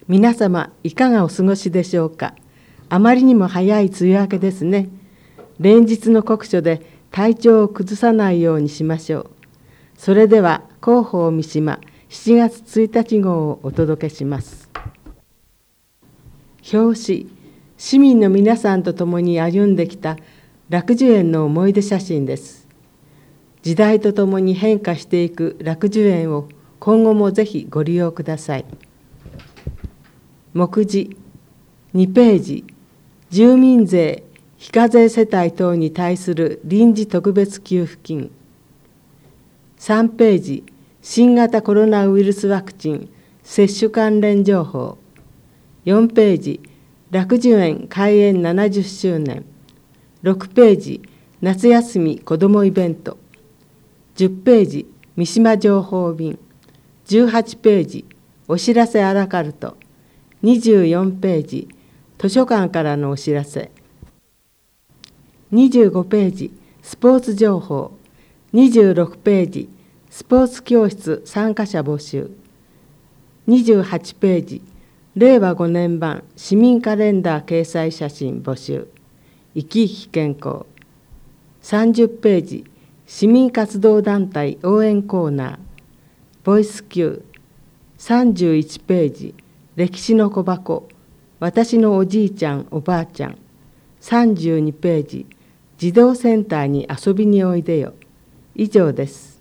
皆様いかがお過ごしでしょうか。あまりにも早い梅雨明けですね。連日の酷暑で体調を崩さないようにしましょう。それでは広報三島7月1日号をお届けします。表紙、市民の皆さんと共に歩んできた楽寿園の思い出写真です。時代とともに変化していく楽寿園を今後もぜひご利用ください。目次2ページ、住民税非課税世帯等に対する臨時特別給付金。3ページ、新型コロナウイルスワクチン接種関連情報。4ページ、楽寿園開園70周年。6ページ、夏休み子どもイベント。10ページ、三島情報便。18ページ、お知らせアラカルト。24ページ、図書館からのお知らせ。25ページ、スポーツ情報。26ページ、スポーツ教室参加者募集。28ページ、令和5年版市民カレンダー掲載写真募集。生き生き健康。30ページ、市民活動団体応援コーナー。ボイス Q。31ページ、歴史の小箱、私のおじいちゃんおばあちゃん。32ページ、児童センターに遊びにおいでよ。以上です。